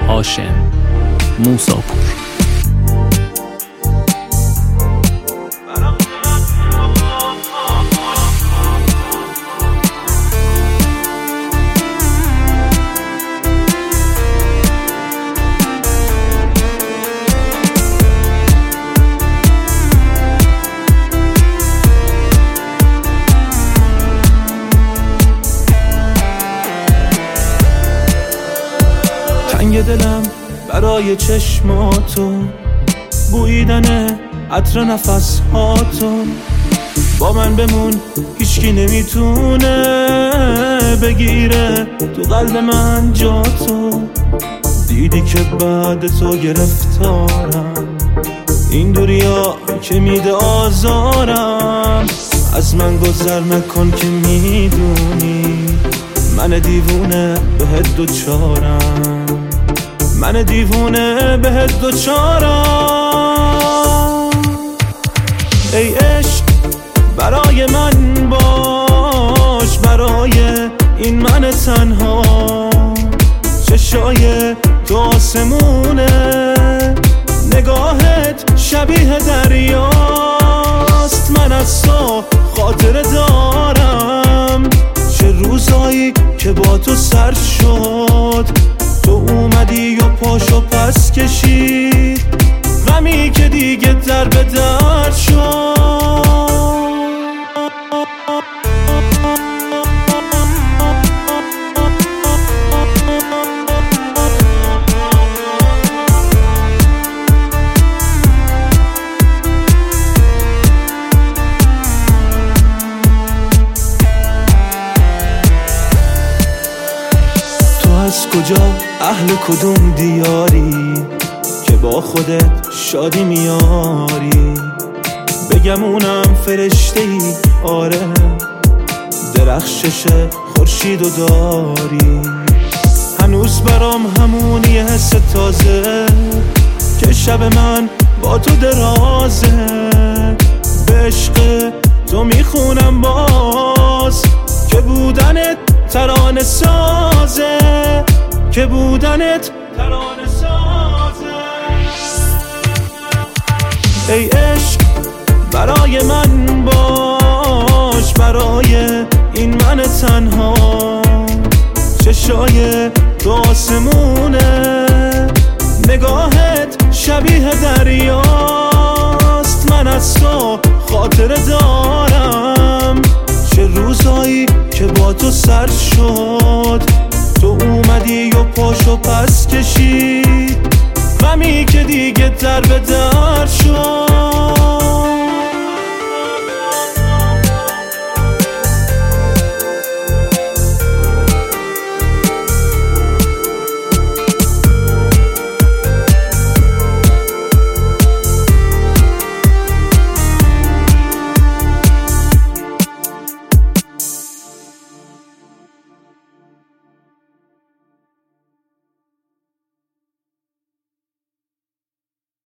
هاشم موساپور. تنگ دلم برای چشماتو، بویدن عطر نفس هاتو. با من بمون، هیچکی نمیتونه بگیره تو قلب من جاتو. دیدی که بعد تو گرفتارم، این دوریا که میده آزارم. از من گذر نکن که میدونی من دیوونه بهت دوچارم، من دیوونه بهت دوچارم. ای عشق برای من باش، برای این من تنها. چشای تو آسمونه، نگاهت شبیه دریاست. من از تو خاطره دارم، چه روزایی که با تو سر شد. تو اومدی و پاشو پس کشید، غمی که دیگه در به در شد. از کجا اهل کدوم دیاری که با خودت شادی میاری؟ بگمونم فرشته ای آره، درخشش خورشیدو داری. هنوز برام همونی حس تازه که شب من با تو درازه. به عشق تو میخونم باز که بودنت ترانه سازه، که بودنت ترانه سازه. ای عشق برای من باش، برای این من تنها. چشای تو آسمونه، نگاهت شبیه دریاست. من از تو خاطره دارم، چه روزایی که با تو سر شد. تو اومدی و پاشو پس کشید، غمی که دیگه در به در شد.